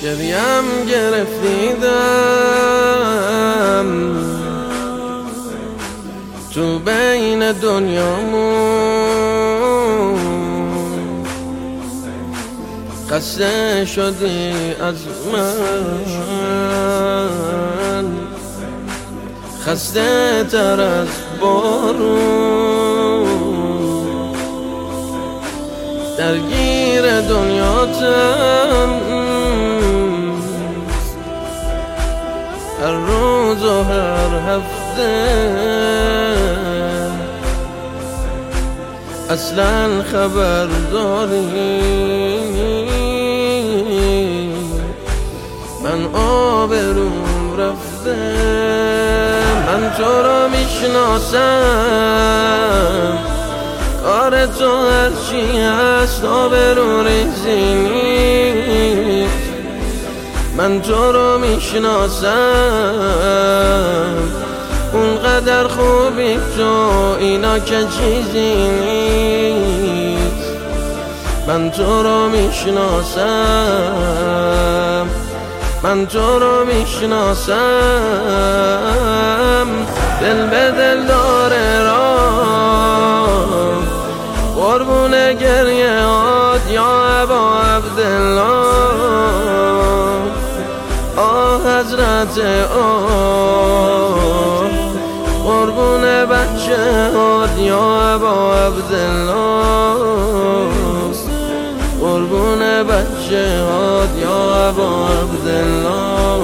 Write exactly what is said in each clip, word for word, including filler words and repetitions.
گریم گرفتیدم تو بین دنیامون، خسته شدی از من، خسته تر از بارون، درگیر دنیاتم هر روز و هر هفته، اصلا خبر داری من آبروم رفته؟ من تو را میشناسم، کار تو هرچی هست آبرو ریزی نیست. من تو رو میشناسم، اونقدر خوبی تو اینا که چیزی نیست. من تو رو میشناسم، من تو رو میشناسم، دل به دل داره راه، قربون گریه هات یا ابا عبدالله. آه حضرت آه، قربون بچه هات یا ابا عبدالله، قربون بچه هات یا ابا عبدالله،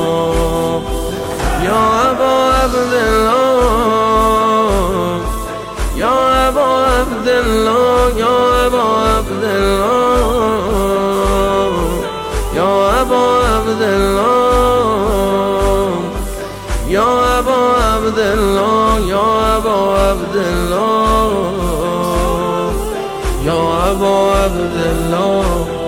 یا ابا عبدالله، یا ابا عبدالله، یا ابا عبدالله، یا ابا عبدالله، یا ابا عبدالله، یا ابا عبدالله، یا ابا عبدالله.